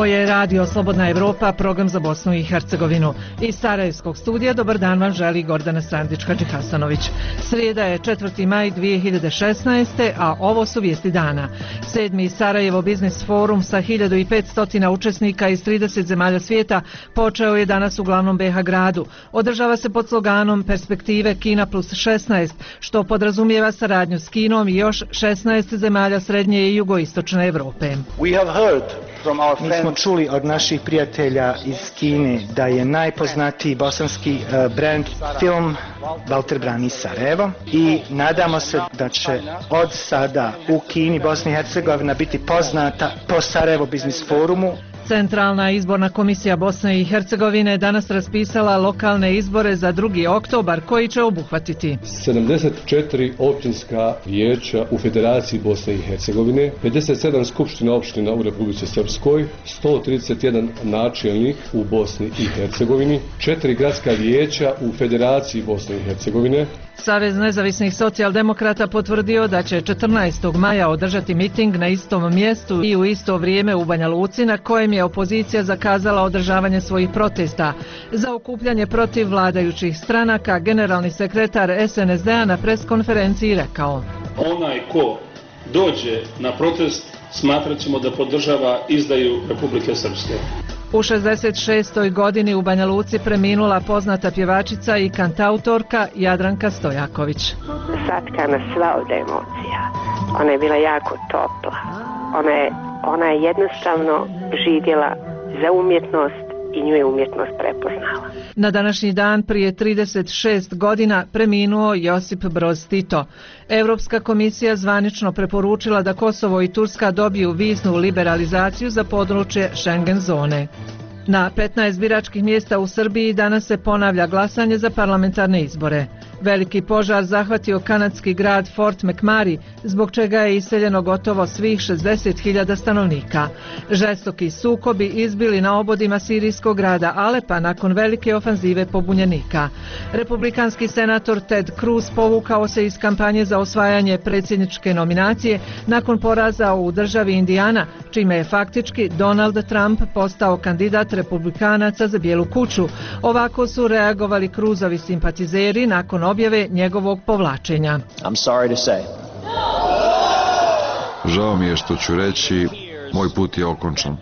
Ovo je Radio Slobodna Evropa, program za Bosnu i Hercegovinu. Iz Sarajevskog studija dobar dan vam želi Gordana Sandić-Hadžihasanović. Srijeda je 4. maj 2016. a ovo su vijesti dana. 7. Sarajevo Biznis Forum sa 1500 učesnika iz 30 zemalja svijeta počeo je danas u glavnom BiH gradu. Održava se pod sloganom Perspektive Kina plus 16, što podrazumijeva saradnju s Kinom i još 16 zemalja srednje i jugoistočne Evrope. Mi smo čuli od naših prijatelja iz Kine da je najpoznatiji bosanski brand film Walter brani Sarajevo i nadamo se da će od sada u Kini Bosna i Hercegovina biti poznata po Sarajevo Biznis Forumu. Centralna izborna komisija Bosne i Hercegovine danas raspisala lokalne izbore za 2. oktobar koji će obuhvatiti 74 općinska vijeća u Federaciji Bosne i Hercegovine, 57 skupština opština u Republici Srpskoj, 131 načelnik u Bosni i Hercegovini, 4 gradska vijeća u Federaciji Bosne i Hercegovine. Savez nezavisnih socijaldemokrata potvrdio da će 14. maja održati miting na istom mjestu i u isto vrijeme u Banja Luci, na kojem je opozicija zakazala održavanje svojih protesta. Za okupljanje protiv vladajućih stranaka generalni sekretar SNSD-a na preskonferenciji rekao: onaj ko dođe na protest smatrat ćemo da podržava izdaju Republike Srpske. U 66. godini u Banja Luci preminula poznata pjevačica i kantautorka Jadranka Stojaković. Satkana sva od emocija. Ona je bila jako topla. Ona je jednostavno živjela za umjetnost i nju je umjetnost prepoznala. Na današnji dan prije 36 godina preminuo Josip Broz Tito. Europska komisija zvanično preporučila da Kosovo i Turska dobiju viznu liberalizaciju za područje Schengen zone. Na 15 biračkih mjesta u Srbiji danas se ponavlja glasanje za parlamentarne izbore. Veliki požar zahvatio kanadski grad Fort McMurray, zbog čega je iseljeno gotovo svih 60.000 stanovnika. Žestoki sukobi izbili na obodima sirijskog grada Alepa nakon velike ofanzive pobunjenika. Republikanski senator Ted Cruz povukao se iz kampanje za osvajanje predsjedničke nominacije nakon poraza u državi Indijana, čime je faktički Donald Trump postao kandidat republikanaca za Bijelu kuću. Ovako su reagovali Cruzovi simpatizeri nakon objave njegovog povlačenja. Žao mi je što ću reći, moj put je okončan.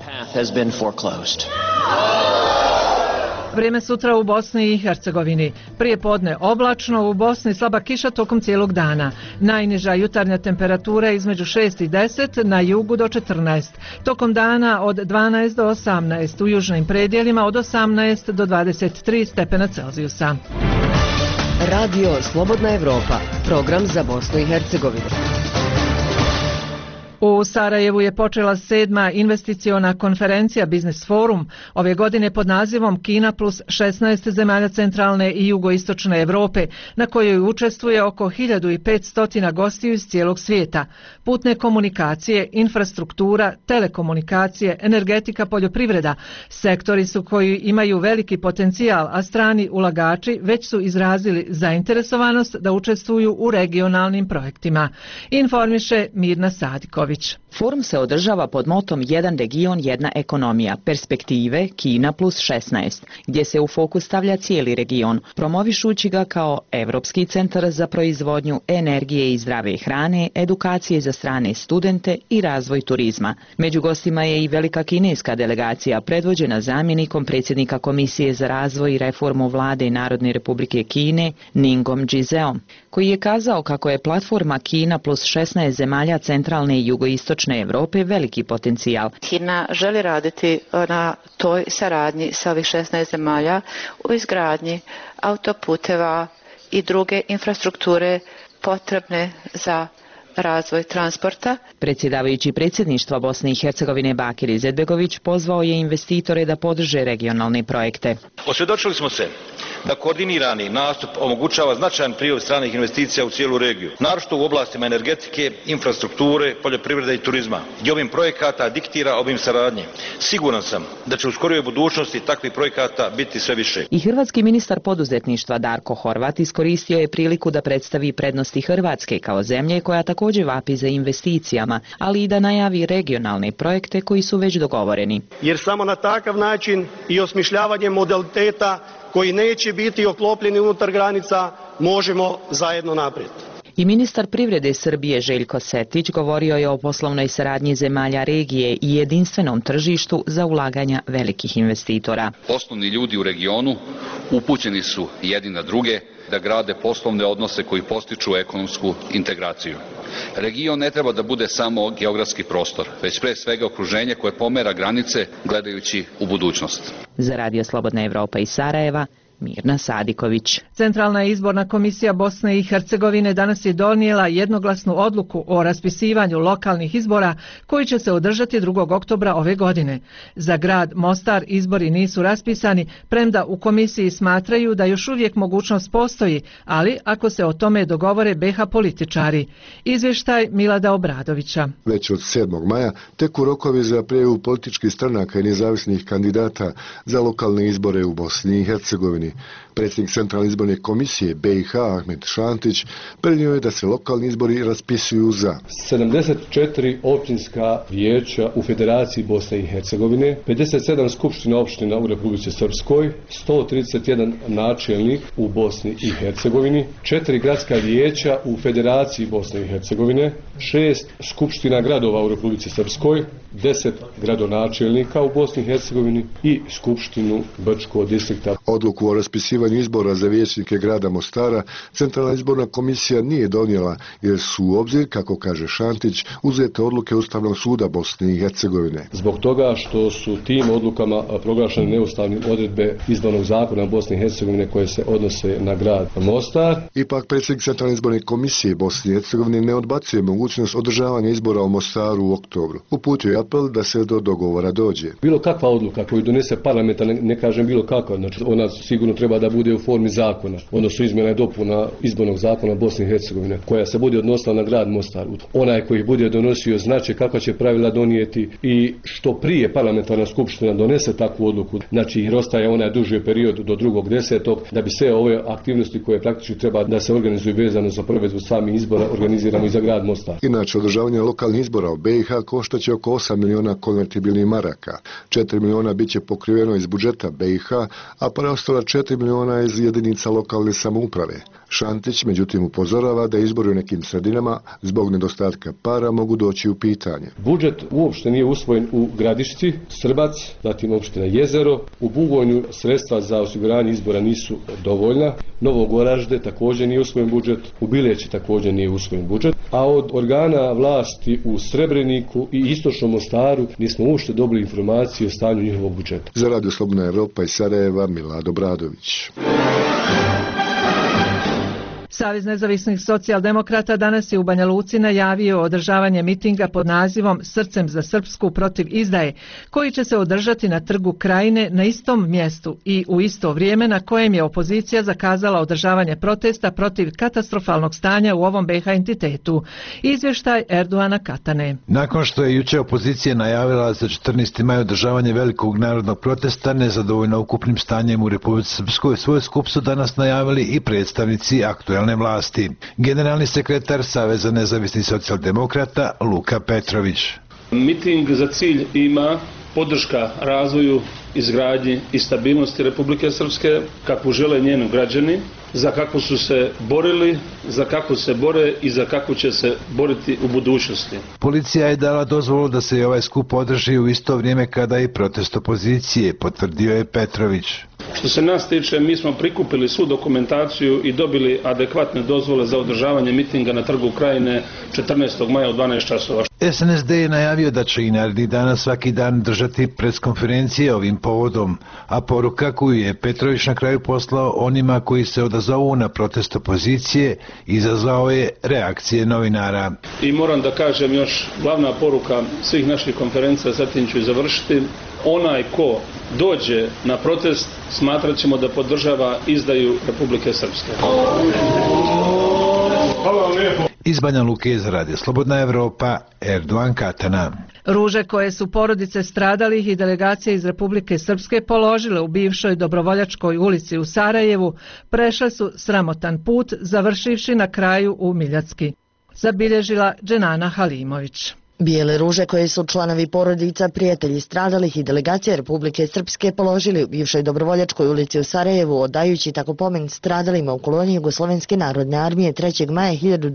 Vrijeme sutra u Bosni i Hercegovini. Prije podne oblačno, u Bosni slaba kiša tokom cijelog dana. Najniža jutarnja temperatura između 6 i 10, na jugu do 14. Tokom dana od 12 do 18, u južnim predjelima od 18 do 23 stepena Celzijusa. Radio Slobodna Evropa, program za Bosnu i Hercegovinu. U Sarajevu je počela 7. investiciona konferencija Biznis Forum, ove godine pod nazivom Kina plus 16 zemalja centralne i jugoistočne Evrope, na kojoj učestvuje oko 1500 gostiju iz cijelog svijeta. Putne komunikacije, infrastruktura, telekomunikacije, energetika, poljoprivreda, sektori su koji imaju veliki potencijal, a strani ulagači već su izrazili zainteresovanost da učestvuju u regionalnim projektima. Informiše Mirna Sadiković. Forum se održava pod motom Jedan region, jedna ekonomija, perspektive Kina plus 16, gdje se u fokus stavlja cijeli region, promovišući ga kao Europski centar za proizvodnju energije i zdrave hrane, edukacije za strane studente i razvoj turizma. Među gostima je i velika kineska delegacija predvođena zamjenikom predsjednika Komisije za razvoj i reformu vlade Narodne republike Kine, Ningom Džizeom, koji je kazao kako je platforma Kina plus 16 zemalja centralne i jugoistočne Evrope veliki potencijal. Kina želi raditi na toj saradnji sa ovih 16 zemalja u izgradnji autoputeva i druge infrastrukture potrebne za razvoj transporta. Predsjedavajući predsjedništva Bosne i Hercegovine Bakir Izetbegović pozvao je investitore da podrže regionalne projekte. Osvjedočili smo se da koordinirani nastup omogućava značajan priliv stranih investicija u cijelu regiju, naročito u oblastima energetike, infrastrukture, poljoprivrede i turizma. I ovim projekata diktira obim saradnje. Siguran sam da će u skorijoj budućnosti takvih projekata biti sve više. I hrvatski ministar poduzetništva Darko Horvat iskoristio je priliku da predstavi prednosti Hrvatske kao zemlje koja također vapi za investicijama, ali i da najavi regionalne projekte koji su već dogovoreni. Jer samo na takav način i osmišljavanje modaliteta koji neće biti oklopljeni unutar granica možemo zajedno naprijed. I ministar privrede Srbije Željko Setić govorio je o poslovnoj saradnji zemalja regije i jedinstvenom tržištu za ulaganja velikih investitora. Poslovni ljudi u regionu upućeni su jedni na druge da grade poslovne odnose koji postiču ekonomsku integraciju. Region ne treba da bude samo geografski prostor, već pre svega okruženje koje pomera granice gledajući u budućnost. Za Radio Slobodna Evropa iz Sarajeva, Mirna Sadiković. Centralna izborna komisija Bosne i Hercegovine danas je donijela jednoglasnu odluku o raspisivanju lokalnih izbora koji će se održati 2. oktobra ove godine. Za grad Mostar izbori nisu raspisani, premda u komisiji smatraju da još uvijek mogućnost postoji, ali ako se o tome dogovore BiH političari. Izvještaj Milada Obradovića. Već od 7. maja teku rokovi za prijavu političkih stranaka i nezavisnih kandidata za lokalne izbore u Bosni i Hercegovini. Predsjednik Centralne izborne komisije BiH Ahmed Šantić prenio je da se lokalni izbori raspisuju za 74 općinska vijeća u Federaciji Bosne i Hercegovine, 57 skupština opština u Republici Srpskoj, 131 načelnik u Bosni i Hercegovini, 4 gradska vijeća u Federaciji Bosne i Hercegovine, 6 skupština gradova u Republici Srpskoj, 10 gradonačelnika u Bosni i Hercegovini i skupštinu Brčkog distrikta. Odluku o raspisivanju izbora za vijećnike grada Mostara Centralna izborna komisija nije donijela jer su u obzir, kako kaže Šantić, uzete odluke Ustavnog suda Bosne i Hercegovine. Zbog toga što su tim odlukama proglašene neustavnim odredbe izbornog zakona Bosne i Hercegovine koje se odnose na grad Mostar. Ipak predsjednik Centralne izborne komisije Bosne i Hercegovine ne odbacuje mogućnost održavanja izbora u Mostaru u oktobru. Uputio je apel da se do dogovora dođe. Bilo kakva odluka koju donese parlamenta, ne kažem bilo kakva, znači ona sigurno treba da bude u formi zakona, odnosno izmjena i dopuna izbornog zakona Bosne i Hercegovine, koja se bude odnosila na grad Mostar. Onaj koji bude donosio znači kakva će pravila donijeti i što prije parlamentarna skupština donese takvu odluku, znači jer ostaje onaj duži period do 2.10. da bi sve ove aktivnosti koje praktički treba da se organizuju vezano za provedbu samih izbora organiziramo i za grad Mostar. Inače, održavanje lokalnih izbora u BiH koštaće oko 8 miliona konvertibilnih maraka. 4 miliona biće pokriveno iz budžeta BiH, a preostala 4 miliona iz jedinica lokalne samouprave. Šantić međutim upozorava da izbori u nekim sredinama zbog nedostatka para mogu doći u pitanje. Budžet uopšte nije usvojen u Gradišci, Srbac, zatim opština Jezero. U Bugojnu sredstva za osiguranje izbora nisu dovoljna. Novog Oražde također nije usvojen budžet, u Bileći također nije usvojen budžet, a od organa vlasti u Srebreniku i Istočnom Mostaru nismo uopšte dobili informacije o stanju njihovog budžeta. Za Radio Slobodna Evropa iz Sarajeva, Milad Obradović. Savez nezavisnih socijaldemokrata danas je u Banja Luci najavio održavanje mitinga pod nazivom Srcem za Srpsku protiv izdaje, koji će se održati na Trgu Krajine na istom mjestu i u isto vrijeme na kojem je opozicija zakazala održavanje protesta protiv katastrofalnog stanja u ovom BiH entitetu. Izvještaj Erdoana Katane. Nakon što je jučer opozicija najavila za 14. maj održavanje velikog narodnog protesta nezadovoljno ukupnim stanjem u Republici Srpskoj, svoj skup su danas najavili i predstavnici aktuelne vlasti. Generalni sekretar Saveza nezavisnih socijaldemokrata Luka Petrović. Miting za cilj ima podrška razvoju, izgradnji i stabilnosti Republike Srpske, kakvu žele njeni građani, za kakvu su se borili, za kakvu se bore i za kakvu će se boriti u budućnosti. Policija je dala dozvolu da se i ovaj skup održi u isto vrijeme kada i protest opozicije, potvrdio je Petrović. Što se nas tiče, mi smo prikupili svu dokumentaciju i dobili adekvatne dozvole za održavanje mitinga na Trgu Krajine 14. maja u 12 časova. SNSD je najavio da će i narednih dana svaki dan držati preskonferencije ovim povodom, a poruka koju je Petrović na kraju poslao onima koji se odazovu na protest opozicije izazvao je reakcije novinara. I moram da kažem još glavna poruka svih naših konferencija, zatim ću i završiti. Onaj ko dođe na protest smatrat ćemo da podržava izdaju Republike Srpske. Hvala vam lijepo. Iz Banja Luke za Radio Slobodna Evropa, Erdogan Katana. Ruže koje su porodice stradalih i delegacije iz Republike Srpske položile u bivšoj Dobrovoljačkoj ulici u Sarajevu prešle su sramotan put, završivši na kraju u Miljacki. Zabilježila Dženana Halimović. Bijele ruže koje su članovi porodica, prijatelji stradalih i delegacije Republike Srpske položili u bivšoj Dobrovoljačkoj ulici u Sarajevu, odajući tako pomen stradalima u koloniji Jugoslovenske narodne armije 3. maja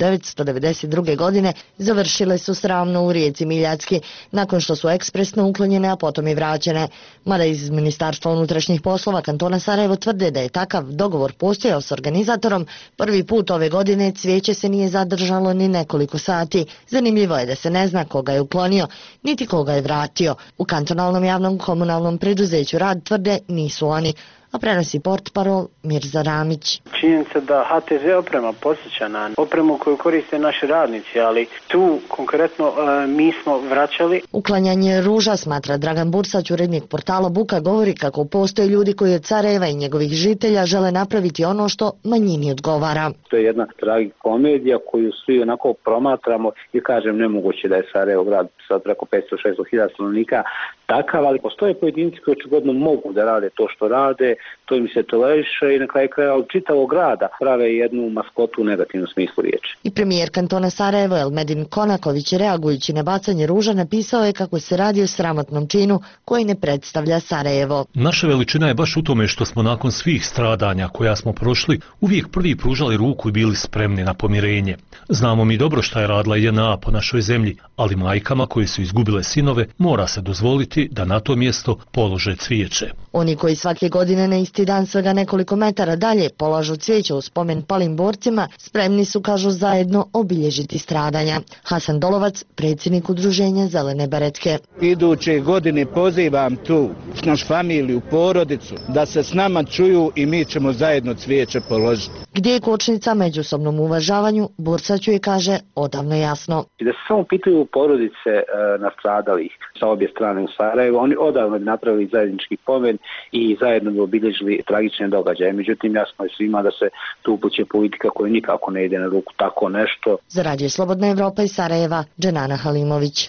1992. godine, završile su sramno u rijeci Miljacki, nakon što su ekspresno uklonjene, a potom i vraćene. Mada iz Ministarstva unutrašnjih poslova kantona Sarajevo tvrde da je takav dogovor postojao s organizatorom, prvi put ove godine cvijeće se nije zadržalo ni nekoliko sati. Zanimljivo je da se ne zna koga je uklonio, niti koga je vratio. U kantonalnom javnom komunalnom preduzeću Rad tvrde nisu oni, a prenosi portparol Mirza Ramić. Činjenica da HTZ oprema podsjeća na opremu koju koriste naši radnici, ali tu konkretno mi smo vraćali. Uklanjanje ruža, smatra Dragan Bursać, urednik portala Buka, govori kako postoje ljudi koji od Sarajeva i njegovih žitelja žele napraviti ono što manjini odgovara. To je jedna tragikomedija koju svi onako promatramo i kažem nemoguće da je Sarajevo grad sa preko 500-600 hiljada stanovnika takav, ali postoje pojedinci koji očigledno mogu da rade to što rade, to im se toleriše i na kraju kraja od čitavog grada prave jednu maskotu u negativnom smislu riječi. I premijer kantona Sarajevo Elmedin Konaković, reagujući na bacanje ruža, napisao je kako se radi o sramotnom činu koji ne predstavlja Sarajevo. Naša veličina je baš u tome što smo nakon svih stradanja koja smo prošli uvijek prvi pružali ruku i bili spremni na pomirenje. Znamo mi dobro šta je radila JNA po našoj zemlji, ali majkama koje su izgubile sinove mora se dozvoliti da na to mjesto polože cvijeće. Oni koji svake godine na isti dan svega nekoliko metara dalje polažu cvijeće u spomen palim borcima, spremni su, kažu, zajedno obilježiti stradanja. Hasan Dolovac, predsjednik udruženja Zelene beretke. Iduće godine pozivam tu našu familiju, porodicu, da se s nama čuju i mi ćemo zajedno cvijeće položiti. Gdje je kočnica međusobnom uvažavanju, Bursaću je, kaže, odavno jasno. Da se samo pitaju porodice nastradalih sa obje strane u Sarajevu, oni odavno bi napravili zajednički pomen i zajedno bi obilježili tragične događaje. Međutim, jasno je svima da se tu upuće politika koja nikako ne ide na ruku tako nešto. Za Radio Slobodna Evropa iz Sarajeva, Dženana Halimović.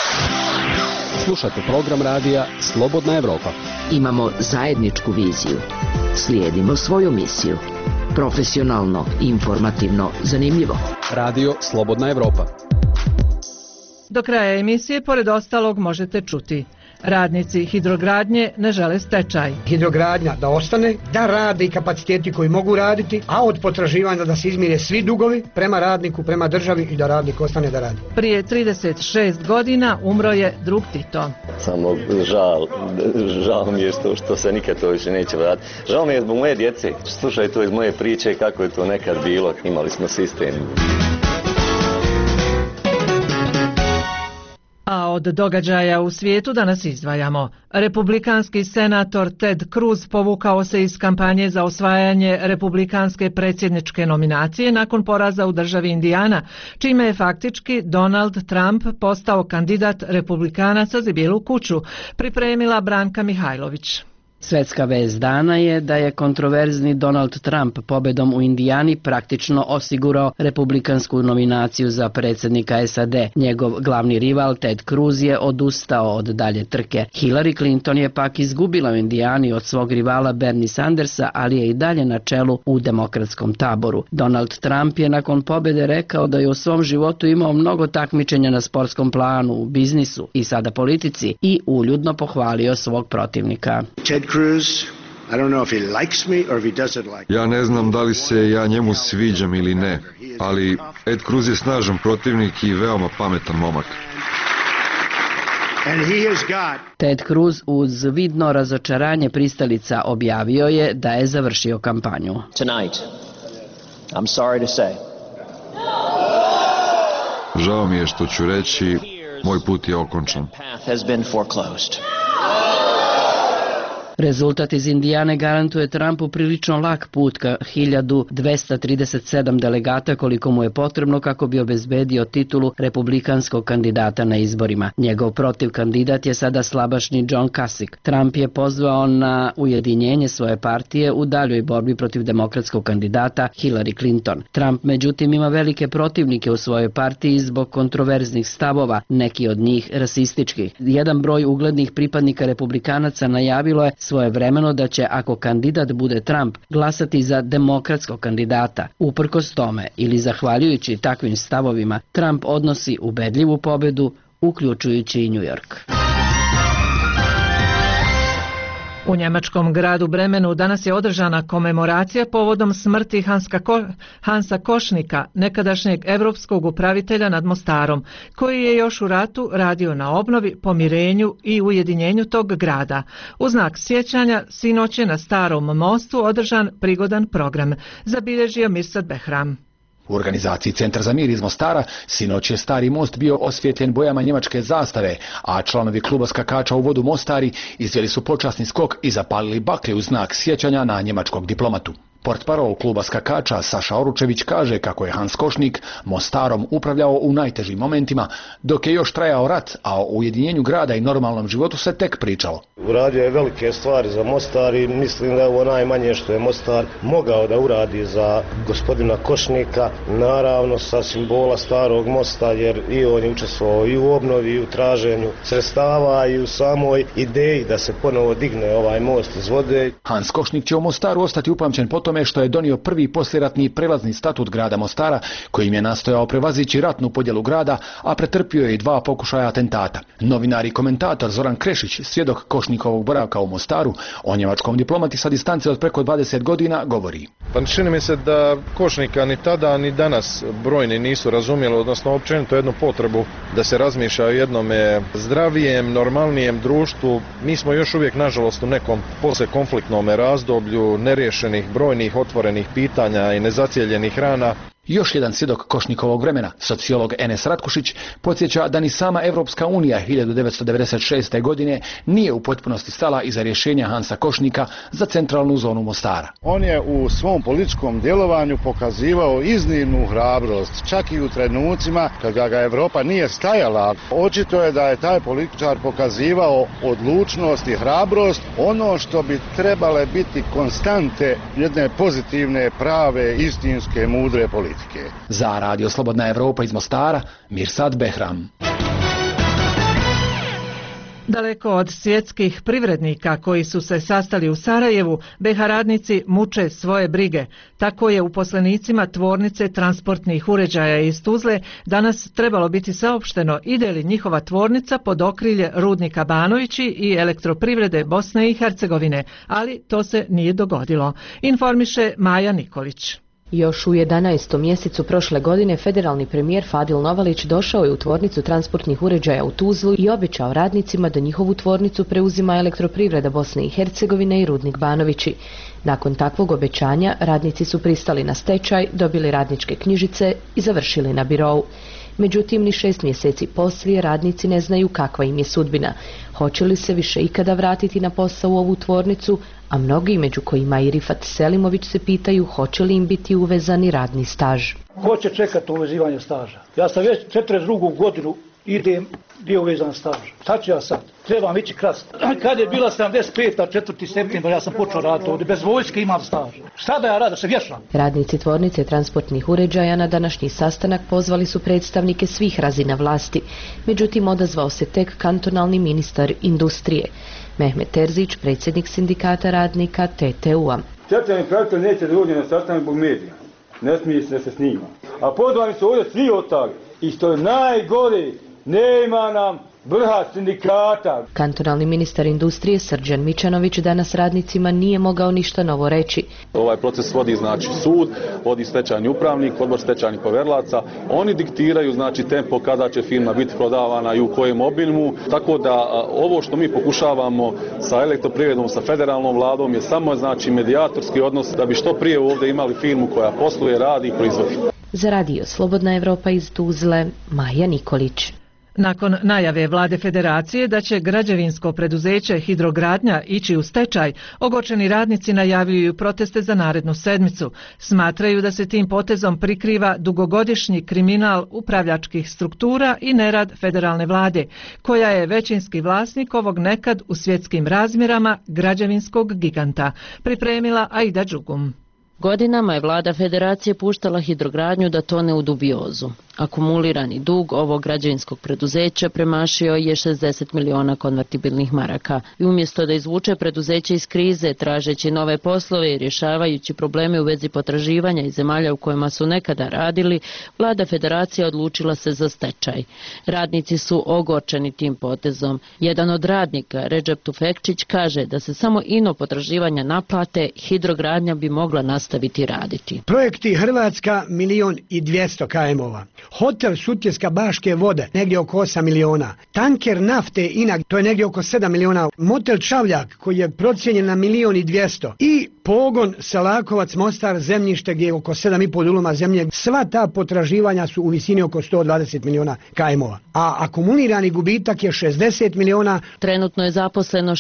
Slušate program radija Slobodna Evropa. Imamo zajedničku viziju. Slijedimo svoju misiju. Profesionalno, informativno, zanimljivo. Radio Slobodna Evropa. Do kraja emisije, pored ostalog, možete čuti: radnici hidrogradnje ne žele stečaj. Hidrogradnja da ostane, da rade i kapaciteti koji mogu raditi, a od potraživanja da se izmire svi dugovi prema radniku, prema državi i da radnik ostane da radi. Prije 36 godina umro je drug Tito. Samo žal mi je što se nikad to više neće vratiti. Žal mi je zbog moje djece. Slušaj to iz moje priče kako je to nekad bilo. Imali smo sistem. A od događaja u svijetu danas izdvajamo: republikanski senator Ted Cruz povukao se iz kampanje za osvajanje republikanske predsjedničke nominacije nakon poraza u državi Indijana, čime je faktički Donald Trump postao kandidat republikanaca za Bijelu kuću, pripremila Branka Mihajlović. Svetska vest dana je da je kontroverzni Donald Trump pobedom u Indijani praktično osigurao republikansku nominaciju za predsjednika SAD. Njegov glavni rival Ted Cruz je odustao od dalje trke. Hillary Clinton je pak izgubila u Indijani od svog rivala Bernie Sandersa, ali je i dalje na čelu u demokratskom taboru. Donald Trump je nakon pobjede rekao da je u svom životu imao mnogo takmičenja na sportskom planu, u biznisu i sada politici, i uljudno pohvalio svog protivnika. Ja ne znam da li se ja njemu sviđam ili ne, ali Ed Cruz je snažan protivnik i veoma pametan momak. Ted Cruz uz vidno razočaranje pristalica objavio je da je završio kampanju. Žao mi je što ću reći, Moj put je okončan. Rezultat iz Indijane garantuje Trumpu prilično lak put ka 1237 delegata koliko mu je potrebno kako bi obezbedio titulu republikanskog kandidata na izborima. Njegov protiv kandidat je sada slabašni John Kasich. Trump je pozvao na ujedinjenje svoje partije u daljoj borbi protiv demokratskog kandidata Hillary Clinton. Trump međutim ima velike protivnike u svojoj partiji zbog kontroverznih stavova, neki od njih rasističkih. Jedan broj uglednih pripadnika republikanaca najavilo je svojevremeno da će, ako kandidat bude Trump, glasati za demokratskog kandidata. Uprkos tome ili zahvaljujući takvim stavovima, Trump odnosi ubedljivu pobedu, uključujući i New York. U njemačkom gradu Bremenu danas je održana komemoracija povodom smrti Hansa Košnika, nekadašnjeg evropskog upravitelja nad Mostarom, koji je još u ratu radio na obnovi, pomirenju i ujedinjenju tog grada. U znak sjećanja sinoć je na Starom mostu održan prigodan program, zabilježio Mirsad Behram. U organizaciji Centar za mir iz Mostara sinoć je Stari most bio osvjetljen bojama njemačke zastave, a članovi kluba skakača u vodu Mostari izveli su počasni skok i zapalili baklje u znak sjećanja na njemačkog diplomatu. Portparol kluba skakača Saša Oručević kaže kako je Hans Košnik Mostarom upravljao u najtežim momentima, dok je još trajao rat, a o ujedinjenju grada i normalnom životu se tek pričalo. Uradio je velike stvari za Mostar i mislim da je ovo najmanje što je Mostar mogao da uradi za gospodina Košnika, naravno sa simbola Starog mosta, jer i on je učestvovao i u obnovi i u traženju sredstava i u samoj ideji da se ponovo digne ovaj most iz vode. Hans Košnik će u Mostaru ostati upamćen po tome što je donio prvi poslijeratni prelazni statut grada Mostara, kojim je nastojao prevazići ratnu podjelu grada, a pretrpio je i 2 pokušaja atentata. Novinar i komentator Zoran Krešić, svjedok Košnikovog boravka u Mostaru, o njemačkom diplomati sa distance od preko 20 godina govori. Pa čini mi se da Košnika ni tada ni danas brojni nisu razumjeli, odnosno općenito jednu potrebu da se razmišlja o jednome zdravijem, normalnijem društvu. Mi smo još uvijek, nažalost, u nekom poslekonfliktnom razdoblju neriješenih brojnih otvorenih pitanja i nezacijeljenih rana. Još jedan svjedok Košnikovog vremena, sociolog Enes Ratkušić, podsjeća da ni sama Evropska unija 1996. godine nije u potpunosti stala iza rješenja Hansa Košnika za centralnu zonu Mostara. On je u svom političkom djelovanju pokazivao iznimnu hrabrost, čak i u trenucima kada ga Evropa nije stajala. Očito je da je taj političar pokazivao odlučnost i hrabrost, ono što bi trebale biti konstante jedne pozitivne, prave, istinske, mudre politike. Za Radio Slobodna Evropa iz Mostara, Mirsad Behram. Daleko od svjetskih privrednika koji su se sastali u Sarajevu, BiH radnici muče svoje brige. Tako je uposlenicima tvornice transportnih uređaja iz Tuzle danas trebalo biti saopšteno ide li njihova tvornica pod okrilje rudnika Banovići i elektroprivrede Bosne i Hercegovine, ali to se nije dogodilo, informiše Maja Nikolić. Još u 11. mjesecu prošle godine federalni premijer Fadil Novalić došao je u tvornicu transportnih uređaja u Tuzlu i obećao radnicima da njihovu tvornicu preuzima elektroprivreda Bosne i Hercegovine i rudnik Banovići. Nakon takvog obećanja radnici su pristali na stečaj, dobili radničke knjižice i završili na birou. Međutim, ni 6 mjeseci poslije radnici ne znaju kakva im je sudbina. Hoće li se više ikada vratiti na posao u ovu tvornicu, a mnogi, među kojima i Rifat Selimović, se pitaju hoće li im biti uvezani radni staž. Ko će čekati uvezivanje staža? Ja sam već 42. godinu idem gdje je uvezan staž. Šta ću ja sad? Trebam ići krast. Kad je bila 75. 4. septembra ja sam počeo raditi ovdje. Bez vojske imam staž. Šta da ja radim? Da se vješam? Radnici tvornice transportnih uređaja na današnji sastanak pozvali su predstavnike svih razina vlasti. Međutim, odazvao se tek kantonalni ministar industrije. Mehmet Terzić, predsjednik sindikata radnika TTU-a. Socijalni pravitelj neće da dođe na sastanak zbog medija. Ne smije se da se snima. A pozvani su ovdje svi ostali. I što je najgore, nema nam vrha sindikata. Kantonalni ministar industrije Srđan Mičanović danas radnicima nije mogao ništa novo reći. Ovaj proces vodi sud, vodi stečajni upravnik, odbor stečajnih poverilaca. Oni diktiraju tempo kada će firma biti prodavana i u kojem obimu. Tako da ovo što mi pokušavamo sa elektroprivredom, sa federalnom vladom je samo medijatorski odnos da bi što prije ovdje imali firmu koja posluje, radi i proizvodi. Za Radio Slobodna Evropa iz Tuzle, Maja Nikolić. Nakon najave vlade federacije da će građevinsko preduzeće Hidrogradnja ići u stečaj, ogorčeni radnici najavljuju proteste za narednu sedmicu. Smatraju da se tim potezom prikriva dugogodišnji kriminal upravljačkih struktura i nerad federalne vlade, koja je većinski vlasnik ovog nekad u svjetskim razmjerama građevinskog giganta, pripremila Aida Đugum. Godinama je vlada federacije puštala Hidrogradnju da tone u dubiozu. Akumulirani dug ovog građevinskog preduzeća premašio je 60 miliona konvertibilnih maraka. I umjesto da izvuče preduzeće iz krize, tražeći nove poslove i rješavajući probleme u vezi potraživanja iz zemalja u kojima su nekada radili, vlada federacije odlučila se za stečaj. Radnici su ogorčeni tim potezom. Jedan od radnika, Recep Tufekčić, kaže da se samo ino potraživanja naplate, Hidrogradnja bi mogla nastaviti raditi. Projekti Hrvatska 1.200.000 km-ova. Hotel Sutjeska Baške vode, negdje oko 8 miliona. Tanker nafte Inag, to je negdje oko 7 miliona. Motel Čavljak, koji je procijenjen na 1.200.000. I pogon Selakovac Mostar, zemljište gdje je oko 7,5 duluma zemlje. Sva ta potraživanja su u visini oko 120 miliona km-ova. A akumulirani gubitak je 60 miliona. Trenutno je zaposleno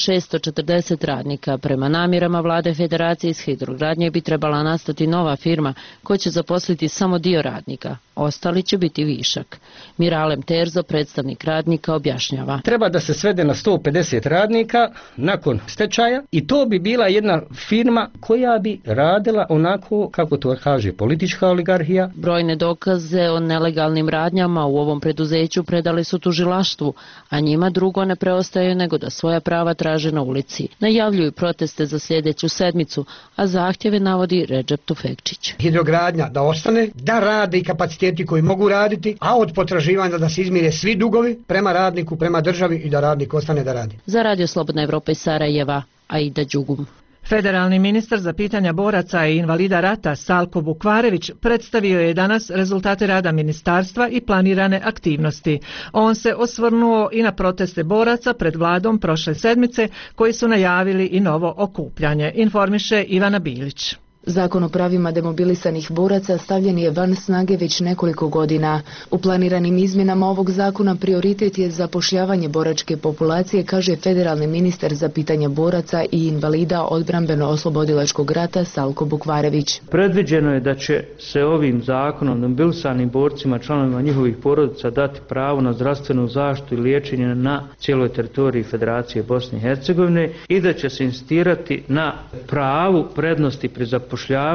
640 radnika. Prema namjerama vlade federacije iz Hidrogradnje bi trebala nastati nova firma koja će zaposliti samo dio radnika. Ostali će biti višak. Miralem Terzo, predstavnik radnika, objašnjava. Treba da se svede na 150 radnika nakon stečaja i to bi bila jedna firma koja bi radila onako kako to kaže politička oligarhija. Brojne dokaze o nelegalnim radnjama u ovom preduzeću predali su tužilaštvu, a njima drugo ne preostaje nego da svoja prava traže na ulici. Najavljuju proteste za sljedeću sedmicu, a zahtjeve navodi Recep Tufekčić. Hidrogradnja da ostane, da rade i kapaciteti koji mogu raditi, a od potraživanja da se izmire svi dugovi prema radniku, prema državi i da radnik ostane da radi. Za Radio Slobodna Evropa iz Sarajeva, Aida Đugum. Federalni ministar za pitanja boraca i invalida rata Salko Bukvarević predstavio je danas rezultate rada ministarstva i planirane aktivnosti. On se osvrnuo i na proteste boraca pred vladom prošle sedmice koji su najavili i novo okupljanje, informiše Ivana Bilić. Zakon o pravima demobilisanih boraca stavljen je van snage već nekoliko godina. U planiranim izmjenama ovog zakona prioritet je zapošljavanje boračke populacije, kaže federalni ministar za pitanja boraca i invalida odbrambeno-oslobodilačkog rata Salko Bukvarević. Predviđeno je da će se ovim zakonom demobilisanim borcima, članovima njihovih porodica dati pravo na zdravstvenu zaštitu i liječenje na cijeloj teritoriji Federacije Bosne i Hercegovine i da će se insistirati na pravu prednosti pri zapošljavanju.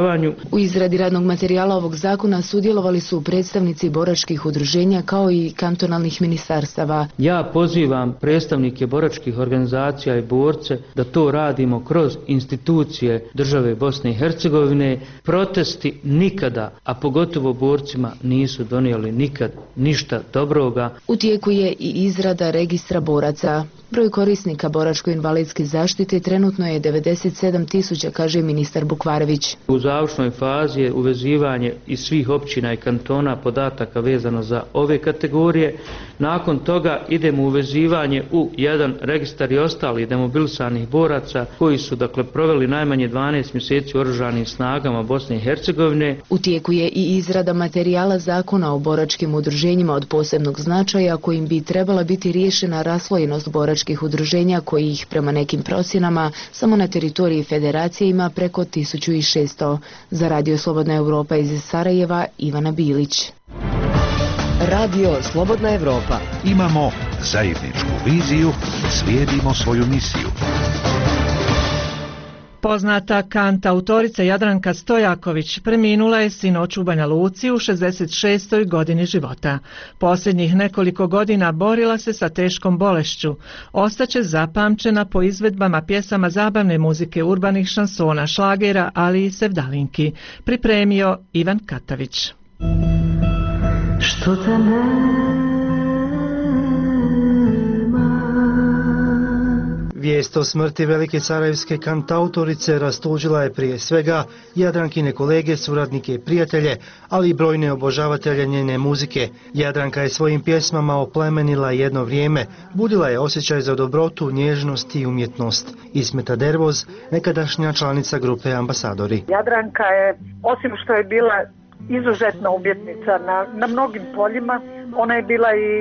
U izradi radnog materijala ovog zakona sudjelovali su predstavnici boračkih udruženja kao i kantonalnih ministarstava. Ja pozivam predstavnike boračkih organizacija i borce da to radimo kroz institucije države Bosne i Hercegovine. Protesti nikada, a pogotovo borcima, nisu donijeli nikad ništa dobroga. U tijeku je i izrada registra boraca. Broj korisnika boračko-invalidske zaštite trenutno je 97.000, kaže ministar Bukvarević. U završnoj fazi je uvezivanje iz svih općina i kantona podataka vezano za ove kategorije. Nakon toga idemo uvezivanje u jedan registar i ostalih demobilisanih boraca koji su proveli najmanje 12 mjeseci u oružanim snagama Bosne i Hercegovine. U tijeku je i izrada materijala zakona o boračkim udruženjima od posebnog značaja kojim bi trebala biti riješena raslojenost boračkih udruženja kojih prema nekim procjenama samo na teritoriji federacije ima preko 1600. Za Radio Slobodna Evropa iz Sarajeva, Ivana Bilić. Radio Slobodna Evropa. Imamo zajedničku viziju, slijedimo svoju misiju. Poznata kantautorica Jadranka Stojaković preminula je sinoć u Banja Luci u 66. godini života. Posljednjih nekoliko godina borila se sa teškom bolešću. Ostaće zapamćena po izvedbama pjesama zabavne muzike, urbanih šansona, šlagera, ali i sevdalinki. Pripremio Ivan Katavić. Što te Vijest o smrti velike sarajevske kantautorice rastužila je prije svega Jadrankine kolege, suradnike i prijatelje, ali i brojne obožavatelje njene muzike. Jadranka je svojim pjesmama oplemenila jedno vrijeme, budila je osjećaj za dobrotu, nježnost i umjetnost. Ismeta Dervoz, nekadašnja članica grupe Ambasadori. Jadranka je, osim što je bila izuzetna umjetnica na mnogim poljima, ona je bila i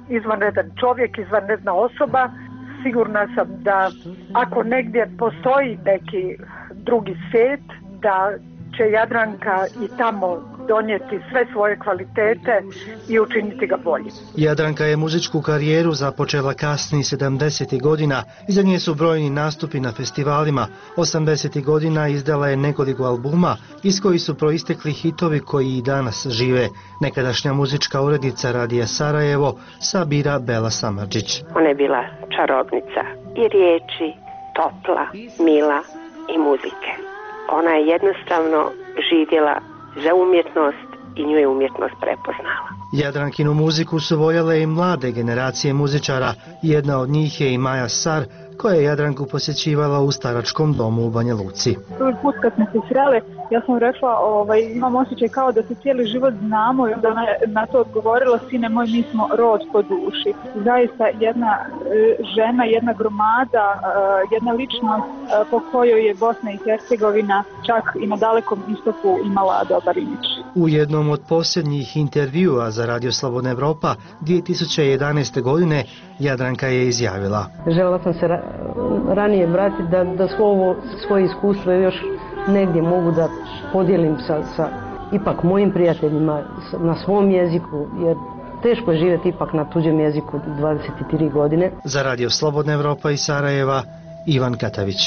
izvanredan čovjek, izvanredna osoba. Sigurna sam da ako negdje postoji neki drugi svijet, da će Jadranka i tamo donijeti sve svoje kvalitete i učiniti ga boljim. Jadranka je muzičku karijeru započela kasnih 70. godina. Iza nje su brojni nastupi na festivalima. 80. godina izdala je nekoliko albuma iz kojih su proistekli hitovi koji i danas žive. Nekadašnja muzička urednica Radija Sarajevo Sabira Bela Samardžić. Ona je bila čarobnica i riječi, topla, mila i muzike. Ona je jednostavno živjela za umjetnost i nju je umjetnost prepoznala. Jadrankinu muziku su voljele i mlade generacije muzičara. Jedna od njih je i Maja Sar, koja je Jadranku posjećivala u staračkom domu u Banja Luci. Prvi put kad smo se sreli, ja sam rekla, imam osjećaj kao da se cijeli život znamo, i onda ona je na to odgovorila, sine moj, mi smo rod po duši. Zaista jedna žena, jedna gromada, jedna ličnost po kojoj je Bosna i Hercegovina čak i na Dalekom istoku imala dobar imidž. U jednom od posljednjih intervjua za Radio Slobodna Evropa 2011. godine Jadranka je izjavila: željela sam se ranije vratiti da svoje iskustvo još negdje mogu da podijelim sa ipak mojim prijateljima na svom jeziku, jer teško je živjeti ipak na tuđem jeziku 23 godine. Za Radio Slobodna Evropa iz Sarajeva, Ivan Katavić.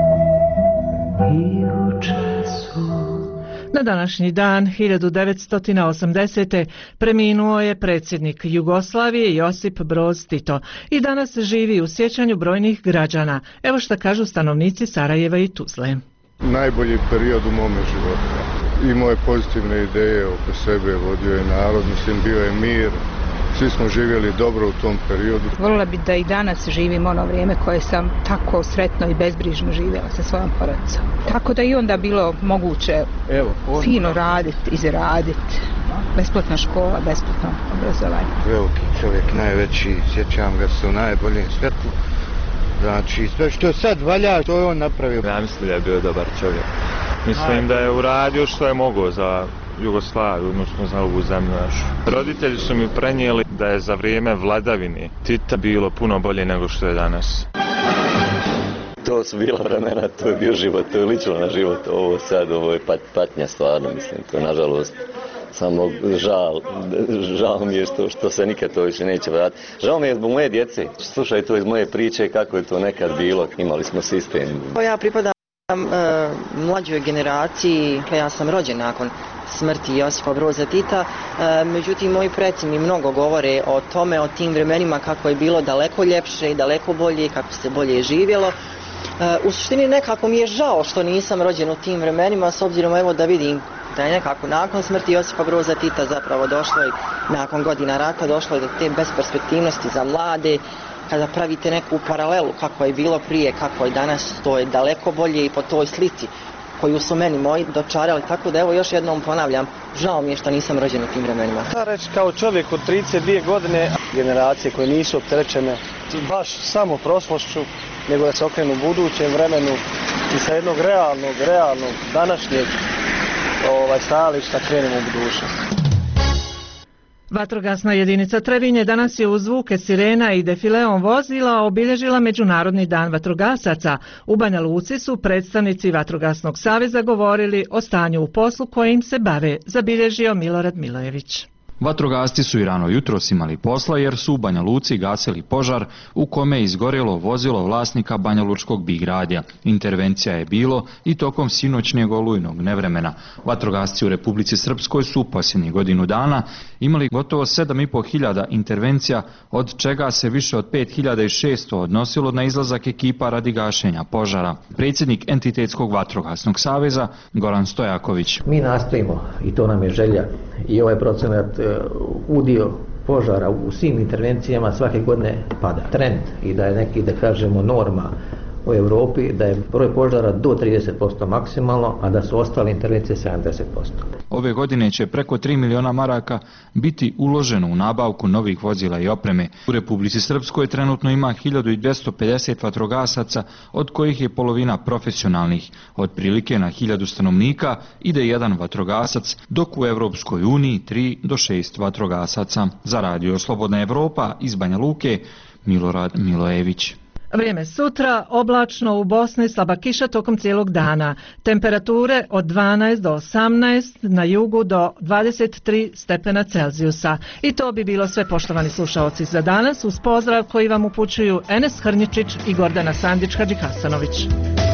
Na današnji dan 1980. preminuo je predsjednik Jugoslavije Josip Broz Tito i danas živi u sjećanju brojnih građana. Evo šta kažu stanovnici Sarajeva i Tuzle. Najbolji period u mome životu. Imao je pozitivne ideje oko sebe, vodio je narod, mislim bio je mir. Svi smo živjeli dobro u tom periodu. Voljela bi da i danas živim ono vrijeme koje sam tako sretno i bezbrižno živjela sa svojom porodicom. Tako da i onda bilo moguće fino raditi, izraditi. Besplatna škola, besplatno obrazovanje. Veliki čovjek, najveći, sjećam ga se u najboljem svjetlu. Znači, sve što sad valja, to je on napravio. Ja mislim da je bio dobar čovjek. Mislim da je uradio što je mogao za Jugoslaviju, odnosno za ovu zemlju našu. Roditelji su mi prenijeli da je za vrijeme vladavine Tita bilo puno bolje nego što je danas. To su bila vremena, to je bio život, to je lično na život. Ovo je patnja stvarno, mislim, to je nažalost samo žal mi je što se nikad to više neće vratiti. Žao mi je zbog moje djece, slušaj to iz moje priče kako je to nekad bilo, imali smo sistem. Ja pripadam mlađoj generaciji, ja sam rođen nakon smrti Josipa Broza Tita, međutim moji preci mi mnogo govore o tome, o tim vremenima kako je bilo daleko ljepše i daleko bolje, kako se bolje živjelo. U suštini nekako mi je žao što nisam rođen u tim vremenima, s obzirom evo da vidim da je nekako nakon smrti Josipa Broza Tita zapravo došlo i nakon godina rata došlo do te besperspektivnosti za mlade. Kada pravite neku paralelu kako je bilo prije, kako je danas, to je daleko bolje i po toj slici koju su meni moji dočarali, tako da evo još jednom ponavljam, žao mi je što nisam rođen u tim vremenima. Da reći kao čovjek od 32 godine, generacije koje nisu opterećene baš samo prošlošću, nego da se okrenu budućem vremenu i sa jednog realnog današnjeg stajališta krenemo u budućnost. Vatrogasna jedinica Trebinje danas je uz zvuke sirena i defileom vozila obilježila Međunarodni dan vatrogasaca. U Banja Luci su predstavnici Vatrogasnog saveza govorili o stanju u poslu kojim se bave, zabilježio Milorad Milojević. Vatrogasci su i rano jutros imali posla jer su u Banja Luci gasili požar u kome je izgorjelo vozilo vlasnika banjalučkog Big radija. Intervencija je bilo i tokom sinoćnjeg olujnog nevremena. Vatrogasci u Republici Srpskoj su u posljednjih godinu dana imali gotovo 7.500 intervencija, od čega se više od 5.600 odnosilo na izlazak ekipa radi gašenja požara. Predsjednik Entitetskog vatrogasnog saveza Goran Stojaković. Mi nastojimo, i to nam je želja, i ovaj procenat udio požara u svim intervencijama svake godine pada. Trend i da je neki, da kažemo, norma u Europi, da je broj požara do 30% maksimalno, a da su ostale intervencije 70%. Ove godine će preko 3 miliona maraka biti uloženo u nabavku novih vozila i opreme. U Republici Srpskoj trenutno ima 1250 vatrogasaca, od kojih je polovina profesionalnih. Otprilike na 1000 stanovnika ide jedan vatrogasac, dok u Evropskoj uniji 3 do 6 vatrogasaca. Za Radio Slobodna Evropa iz Banja Luke, Milorad Milojević. Vrijeme sutra, oblačno u Bosni, slaba kiša tokom cijelog dana. Temperature od 12 do 18, na jugu do 23 stepena Celzijusa. I to bi bilo sve, poštovani slušaoci, za danas, uz pozdrav koji vam upućuju Enes Hrnjičić i Gordana Sandić-Hadžihasanović.